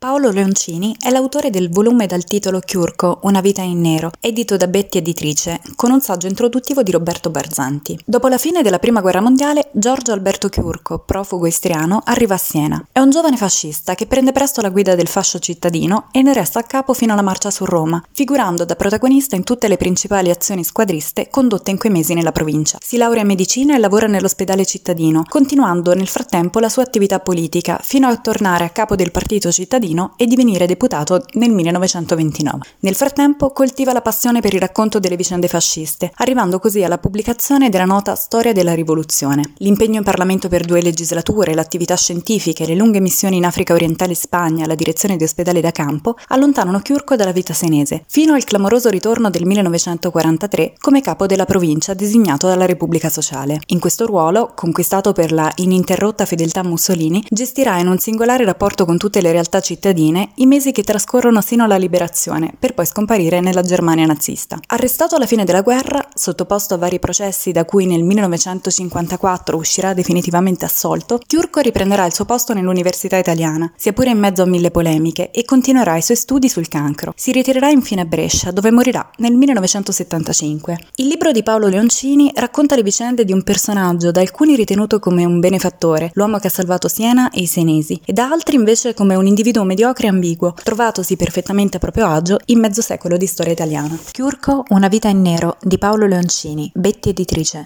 Paolo Leoncini è l'autore del volume dal titolo Churco, una vita in nero, edito da Betti Editrice, con un saggio introduttivo di Roberto Barzanti. Dopo la fine della Prima Guerra Mondiale, Giorgio Alberto Churco, profugo istriano, arriva a Siena. È un giovane fascista che prende presto la guida del fascio cittadino e ne resta a capo fino alla marcia su Roma, figurando da protagonista in tutte le principali azioni squadriste condotte in quei mesi nella provincia. Si laurea in medicina e lavora nell'ospedale cittadino, continuando nel frattempo la sua attività politica, fino a tornare a capo del partito cittadino e divenire deputato nel 1929. Nel frattempo coltiva la passione per il racconto delle vicende fasciste, arrivando così alla pubblicazione della nota Storia della Rivoluzione. L'impegno in Parlamento per 2 legislature, l'attività scientifica e le lunghe missioni in Africa orientale e Spagna alla direzione di ospedali da campo allontanano Churco dalla vita senese, fino al clamoroso ritorno del 1943 come capo della provincia designato dalla Repubblica Sociale. In questo ruolo, conquistato per la ininterrotta fedeltà a Mussolini, gestirà in un singolare rapporto con tutte le realtà cittadine i mesi che trascorrono sino alla liberazione, per poi scomparire nella Germania nazista. Arrestato alla fine della guerra, sottoposto a vari processi da cui nel 1954 uscirà definitivamente assolto, Churco riprenderà il suo posto nell'Università Italiana, sia pure in mezzo a 1000 polemiche, e continuerà i suoi studi sul cancro. Si ritirerà infine a Brescia, dove morirà nel 1975. Il libro di Paolo Leoncini racconta le vicende di un personaggio da alcuni ritenuto come un benefattore, l'uomo che ha salvato Siena e i senesi, e da altri invece come un individuo mediocre e ambiguo, trovatosi perfettamente a proprio agio in mezzo secolo di storia italiana. Churco, una vita in nero, di Paolo Leoncini, Betti Editrice.